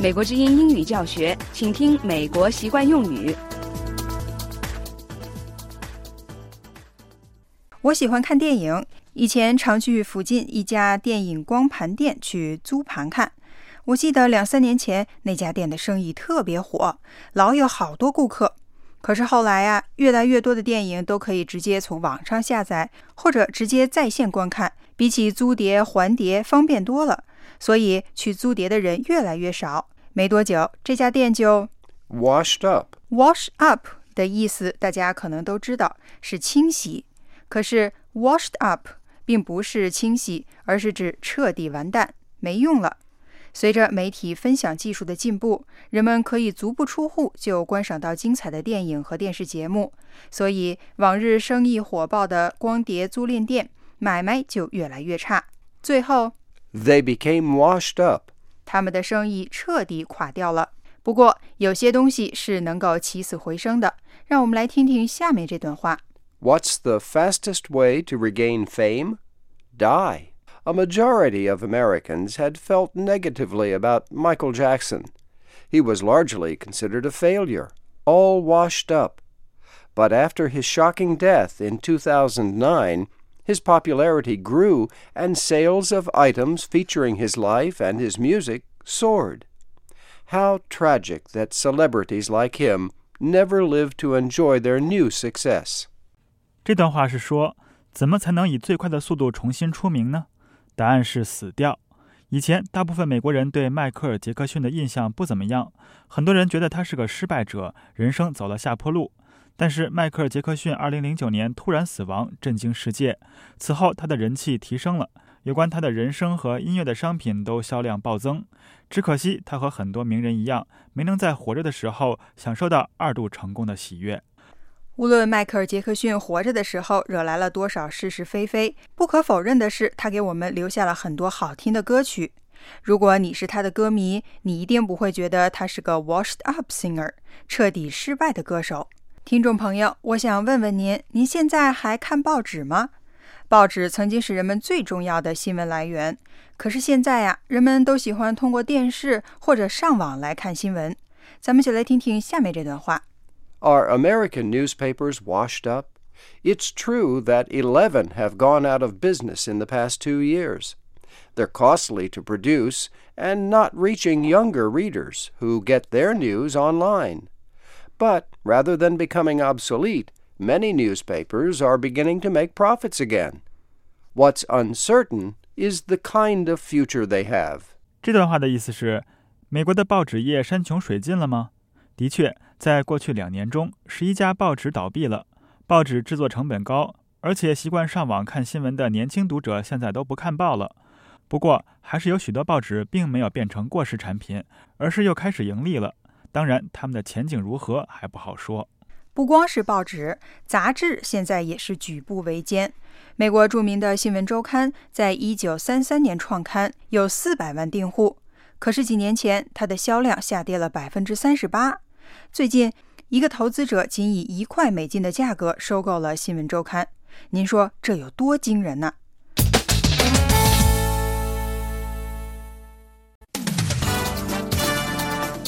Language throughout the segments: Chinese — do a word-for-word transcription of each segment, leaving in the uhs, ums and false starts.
美国之音英语教学，请听美国习惯用语。 我喜欢看电影，以前常去附近一家电影光盘店去租盘看。我记得两三年前那家店的生意特别火，老有好多顾客。可是后来啊，越来越多的电影都可以直接从网上下载，或者直接在线观看，比起租碟还碟方便多了，所以去租碟的人越来越少。没多久，这家店就 washed up. Wash up 的意思大家可能都知道，是清洗。可是 washed up 并不是清洗，而是指彻底完蛋，没用了。随着媒体分享技术的进步，人们可以足不出户就观赏到精彩的电影和电视节目，所以往日生意火爆的光碟租赁店买卖就越来越差。最后 They became washed up. 他们的生意彻底垮掉了。不过有些东西是能够起死回生的，让我们来听听下面这段话。 What's the fastest way to regain fame? Die. A majority of Americans had felt negatively about Michael Jackson. He was largely considered a failure, all washed up. But after his shocking death in two thousand nine, his popularity grew and sales of items featuring his life and his music soared. How tragic that celebrities like him never lived to enjoy their new success. 这段话是说，怎么才能以最快的速度重新出名呢？答案是死掉。以前大部分美国人对迈克尔·杰克逊的印象不怎么样，很多人觉得他是个失败者，人生走了下坡路。但是迈克尔·杰克逊二零零九年突然死亡，震惊世界。此后他的人气提升了，有关他的人生和音乐的商品都销量暴增。只可惜他和很多名人一样，没能在活着的时候享受到二度成功的喜悦。 无论迈克尔·杰克逊活着的时候惹来了多少是是非非，不可否认的是，他给我们留下了很多好听的歌曲。如果你是他的歌迷，你一定不会觉得他是个 washed up singer， 彻底失败的歌手。听众朋友，我想问问您，您现在还看报纸吗？报纸曾经是人们最重要的新闻来源，可是现在呀，人们都喜欢通过电视或者上网来看新闻。咱们就来听听下面这段话。 Are American newspapers washed up? It's true that eleven have gone out of business in the past two years. They're costly to produce and not reaching younger readers who get their news online. But rather than becoming obsolete, many newspapers are beginning to make profits again. What's uncertain is the kind of future they have. 这段话的意思是，美国的报纸业山穷水尽了吗？的确，在过去两年中，十一家报纸倒闭了。报纸制作成本高，而且习惯上网看新闻的年轻读者现在都不看报了。不过，还是有许多报纸并没有变成过时产品，而是又开始盈利了。当然，他们的前景如何还不好说。 不光是报纸，杂志现在也是举步维艰。美国著名的新闻周刊在一九三三年创刊，有四百万订户，可是几年前它的销量下跌了百分之三十八。最近，一个投资者仅以一块美金的价格收购了新闻周刊。您说这有多惊人呢？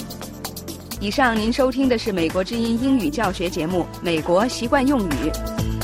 以上您收听的是美国之音英语教学节目《美国习惯用语》。